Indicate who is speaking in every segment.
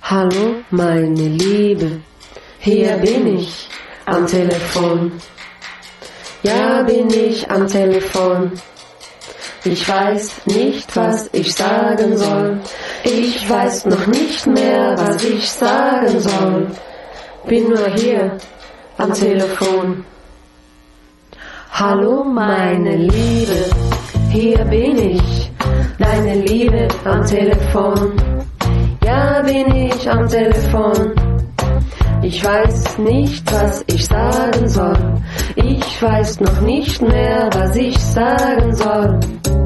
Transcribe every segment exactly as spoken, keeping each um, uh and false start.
Speaker 1: Hallo meine Liebe, hier bin ich am Telefon. Ja, bin ich am Telefon. Ich weiß nicht, was ich sagen soll. Ich weiß noch nicht mehr, was ich sagen soll. Bin nur hier am Telefon. Hallo meine Liebe, hier bin ich, deine Liebe am Telefon. Ja, bin ich am Telefon. Ich weiß nicht, was ich sagen soll. Ich weiß noch nicht mehr, was ich sagen soll.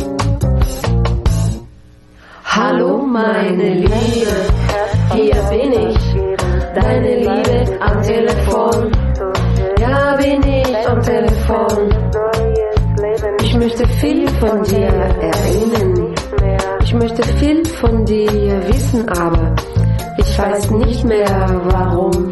Speaker 1: Hallo meine Liebe, hier bin ich, deine Liebe am Telefon. Ja, bin ich am Telefon. Ich möchte viel von dir erinnern. Ich möchte viel von dir wissen, aber ich weiß nicht mehr warum.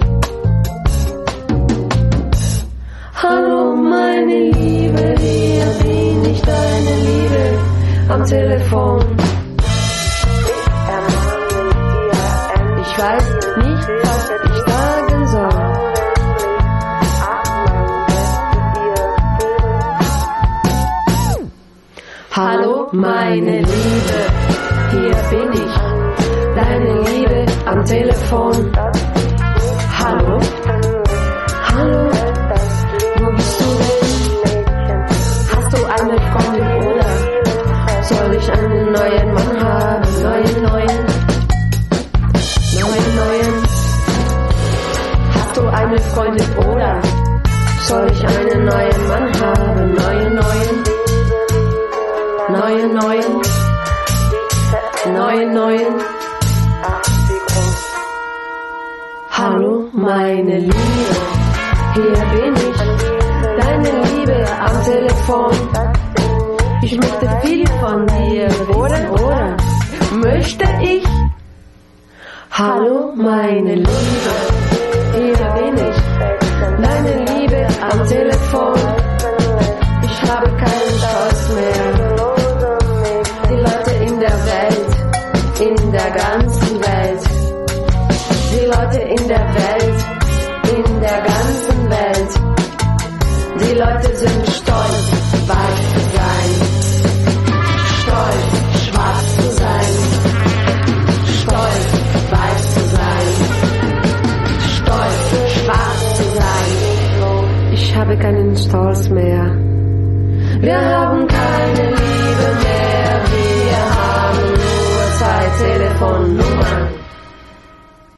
Speaker 1: Hallo meine Liebe, hier bin ich, deine Liebe am Telefon. Ich weiß nicht, was ich sagen soll. Hallo meine Liebe, hier bin ich, deine Liebe am Telefon. Hallo, hallo, wo bist du denn? Hast du eine Freundin oder soll ich einen neuen Mann haben? Neuen, neuen, neuen, neuen. Hast du eine Freundin oder soll ich einen neuen Mann haben? Neuen, neuen. Neue, neuen, neue, neuen. Hallo meine Liebe, hier bin ich, deine Liebe am Telefon. Ich möchte viel von dir wissen, oder möchte ich? Hallo meine Liebe, hier bin ich, deine Liebe am Telefon. Ich habe keinen Stolz mehr. Die Leute in der Welt, in der ganzen Welt. Die Leute in der Welt, in der ganzen Welt. Die Leute sind stolz, weiß zu sein. Stolz, schwarz zu sein. Stolz, weiß zu sein. Stolz, schwarz zu sein. Ich habe keinen Stolz mehr. Wir haben